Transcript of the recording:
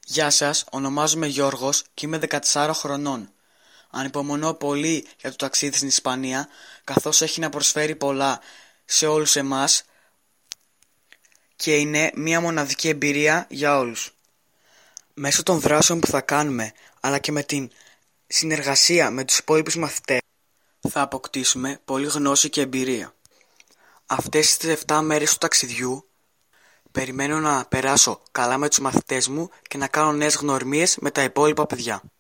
Γεια σας, ονομάζομαι Γιώργος και είμαι 14 χρονών. Ανυπομονώ πολύ για το ταξίδι στην Ισπανία, καθώς έχει να προσφέρει πολλά σε όλους εμάς και είναι μια μοναδική εμπειρία για όλους. Μέσω των δράσεων που θα κάνουμε, αλλά και με την συνεργασία με τους υπόλοιπους μαθητές, θα αποκτήσουμε πολλή γνώση και εμπειρία. Αυτές τις 7 μέρες του ταξιδιού περιμένω να περάσω καλά με τους μαθητές μου και να κάνω νέες γνωριμίες με τα υπόλοιπα παιδιά.